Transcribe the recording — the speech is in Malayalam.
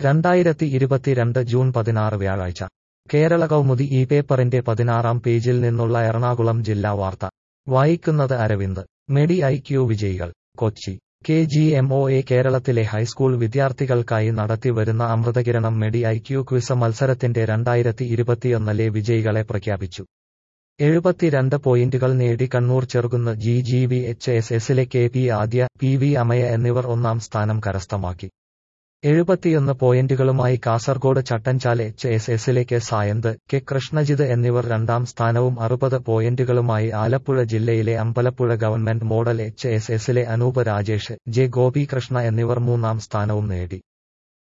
2022 ജൂൺ 16 വ്യാഴാഴ്ച കേരള കൗമുദി ഈ പേപ്പറിന്റെ 16-ാം പേജിൽ നിന്നുള്ള എറണാകുളം ജില്ലാ വാർത്ത വായിക്കുന്നത് അരവിന്ദ്. മെഡി ഐക്യു വിജയികൾ കൊച്ചി. KGMOA കേരളത്തിലെ ഹൈസ്കൂൾ വിദ്യാർത്ഥികൾക്കായി നടത്തി വരുന്ന അമൃതകിരണം മെഡി ഐക്യു ക്വിസ് മത്സരത്തിന്റെ 2021 വിജയികളെ പ്രഖ്യാപിച്ചു. 72 പോയിന്റുകൾ നേടി കണ്ണൂർ ചെറുകുന്ന് GGVHSSലെ KP ആദ്യ, PV അമയ എന്നിവർ ഒന്നാം സ്ഥാനം കരസ്ഥമാക്കി. 71 പോയിന്റുകളുമായി കാസർഗോഡ് ചട്ടഞ്ചാൽ HSSലെ K സായന്ത്, K കൃഷ്ണജിത്ത് എന്നിവർ രണ്ടാം സ്ഥാനവും 60 പോയിന്റുകളുമായി ആലപ്പുഴ ജില്ലയിലെ അമ്പലപ്പുഴ ഗവൺമെന്റ് മോഡൽ HSSലെ അനൂപ് രാജേഷ്, J ഗോപികൃഷ്ണ എന്നിവർ മൂന്നാം സ്ഥാനവും നേടി.